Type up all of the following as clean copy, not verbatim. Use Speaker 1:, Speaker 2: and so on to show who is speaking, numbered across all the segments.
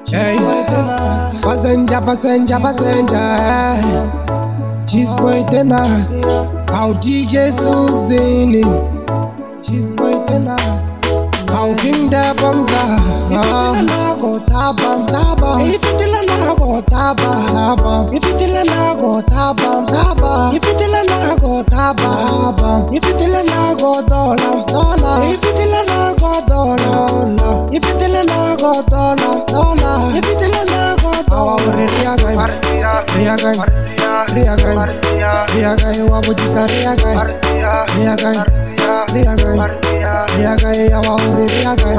Speaker 1: Hey, passenger, passenger, passenger. Hey. Cheese boy tenas, how DJ Sugzini. Cheese boy tenas, how King da Bamza. If it la go tabam tabam, if it la go tabam, if it la go tabam tabam, if it la go tabam, if it la go dollar dollar, if it la go dollar, if it la go dollar dollar, if it la go dollar. Riagai wabujisa riagai awahuri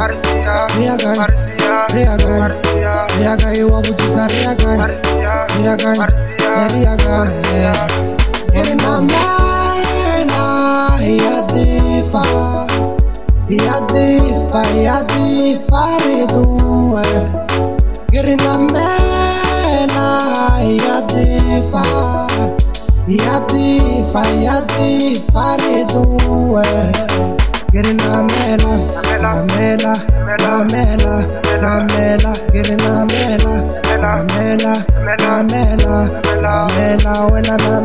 Speaker 1: riagai wabujisa riagai Irina mela yadifa riduwer Irina mela yadifa riduwer Irina mela Irina mela when I'm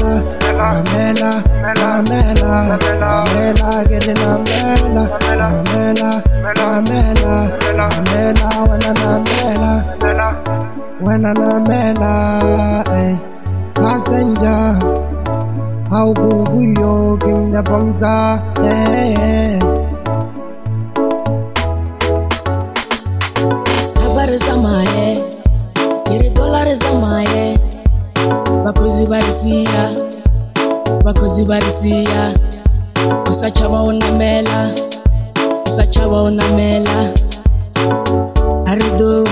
Speaker 1: passenger, how go you in the bonza?
Speaker 2: Samaye, kiri dollar samaye, bakozi barisia, usachaba unamela, arido.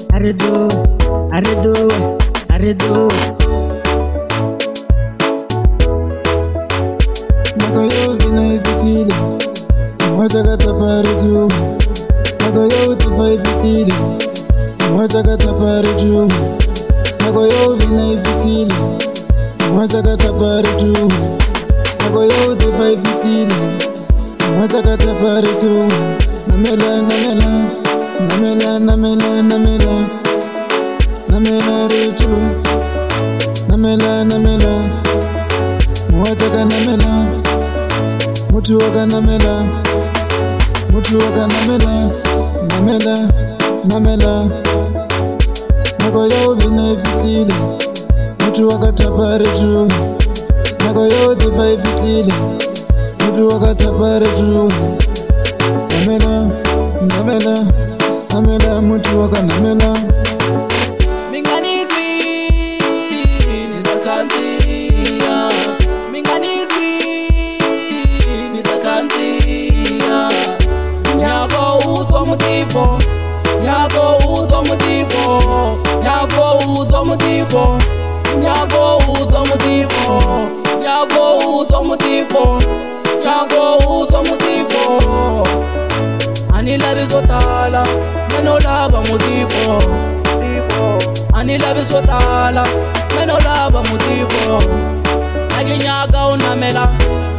Speaker 3: Nagoyo vina fitili, mwachakata paritu. Nagoyo tifai fitili, mwachakata paritu. Nagoyo vina fitili, mwachakata paritu. Nagoyo tifai fitili, mwachakata paritu. Namela ritu. Namela mwachaka namela. Mutu waka namela. Nagoyo vina fitili, mutu waka taparitu. Nagoyo tifai fitili, mutu waka taparitu. Namela, mutu waka namela.
Speaker 4: Anila bisotala, menolaba motivo. Anila bisotala, menolaba motivo. Aginyaga onamela.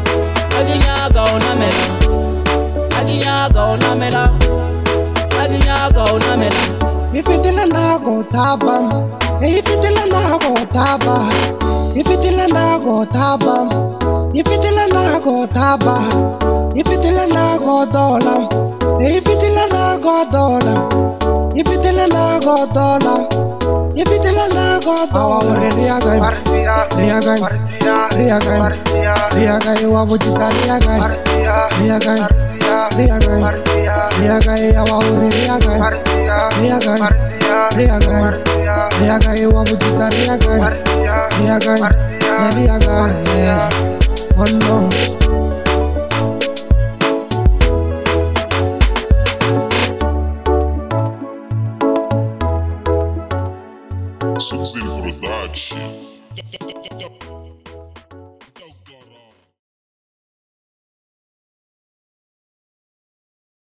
Speaker 1: If it la go tabam, if it la go tabam, if it la go tabam, if it la go tabam, if it la go dollar, if it la go dollar, if it la go dollar, if it la go dollar. Riagai wabujisa riagai awahuri riagai wabujisa riagai oh no.
Speaker 5: Sugzini Production.